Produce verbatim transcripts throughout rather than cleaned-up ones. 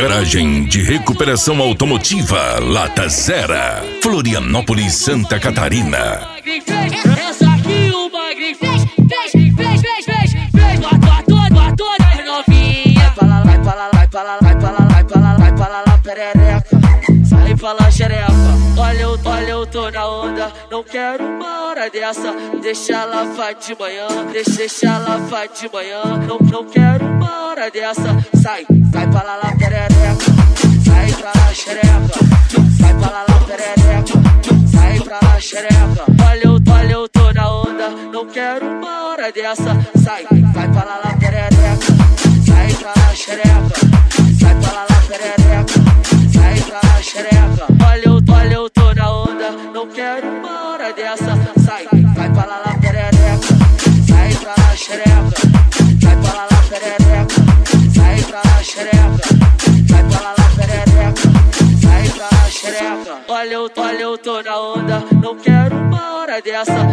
Garagem de recuperação automotiva Lata Zera, Florianópolis, Santa Catarina. Essa aqui o Magrinho fez, fez, fez, fez, fez, fez, matou a toda, a toda as novinhas. Vai pra lá, vai pra lá, vai pra lá, vai pra lá, vai pra lá, vai pra lá, lá, perereca. Sai pra lá, xereca. Olha eu, olha eu tô na onda, não quero uma hora dessa. Deixa ela vai de manhã, deixa, deixa ela vai de manhã. Não, não quero uma hora dessa. Sai, sai pra lá, lá, perereca. Sai pra lá, xereca. Sai pra lá, lá, perereca. Sai pra lá, xereca. Olha eu, olha eu tô na onda, não quero uma hora dessa. Sai, sai pra lá, lá, perereca. Sai pra lá, xereca. Sai pra lá, lá, perereca. Sai pra lá, xereca. Olha eu, olha eu tô na onda, não quero uma hora dessa. Sai, sai pra lá, lá, perereca. Sai pra lá, xereca. Sai pra lá, lá, perereca. Sai pra lá, xereca. Sai pra lá, lá, perereca. Sai pra lá, xereca. Olha eu, olha eu tô na onda, não quero uma hora dessa.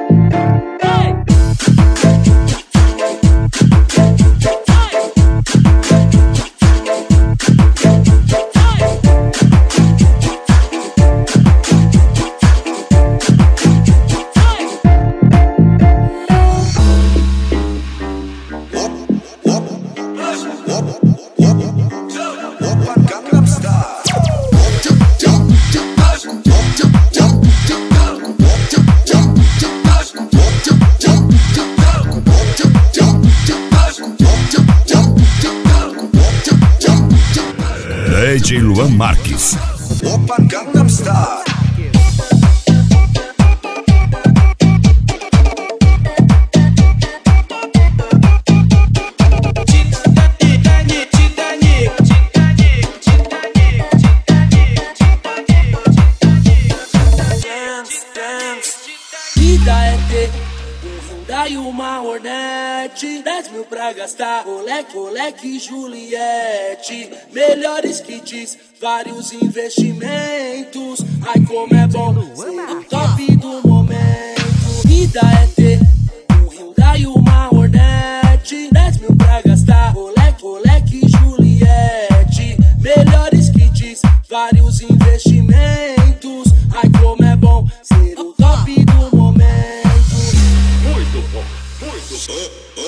D J Luan Marques. Opa, Gangnam Style. Vida é ter um Hyundai e uma Hornet, dez mil pra gastar, Rolex, Rolex e Juliette. Melhores kits, vários investimentos. Ai como é bom ser o top do momento. Vida é ter um Hyundai e uma Hornet, dez mil pra gastar, Rolex, Rolex e Juliette. Melhores kits, vários investimentos. Ai como é bom ser o top do momento. Muito bom, muito bom.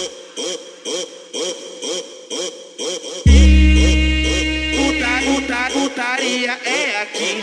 Puta, puta, putaria é aqui.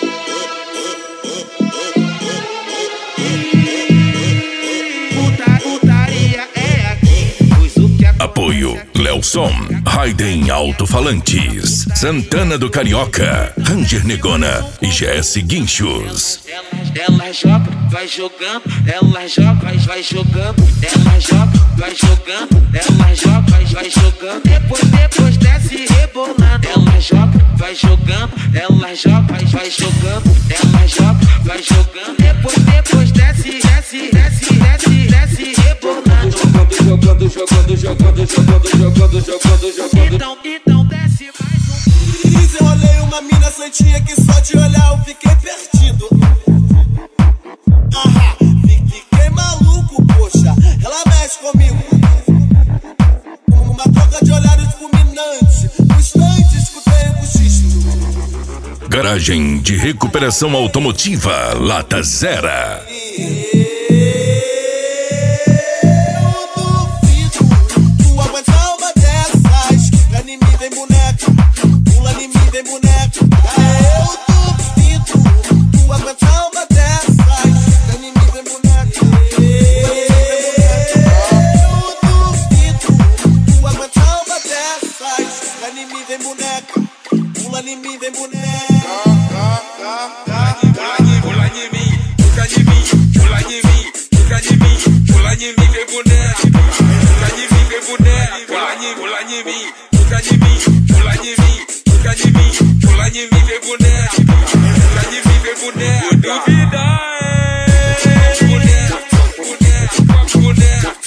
Puta, putaria é aqui. Pois o que Apoio Lelson, Raiden Alto-Falantes, Santana do Carioca, Ranger Negona e G S Guinchos. Ela joga, vai jogando, ela joga, vai, vai jogando, ela joga, vai jogando, ela joga, vai, vai jogando, depois, depois desce rebolando, ela joga, vai jogando, ela joga, vai, vai jogando, ela joga, vai jogando, depois, depois desce, desce, desce, desce, desce rebolando, jogando, jogando, jogando, jogando, jogando, jogando, jogando, então, então desce mais um. Fiz, eu olhei uma mina santinha que só de olhar eu fiquei perdido. Ahá, fiquei maluco, poxa, ela mexe comigo. Uma troca de olhares fulminante, no instante escutei o cochicho. Garagem de recuperação automotiva Lata Zera. Boneca, boneca, boneca,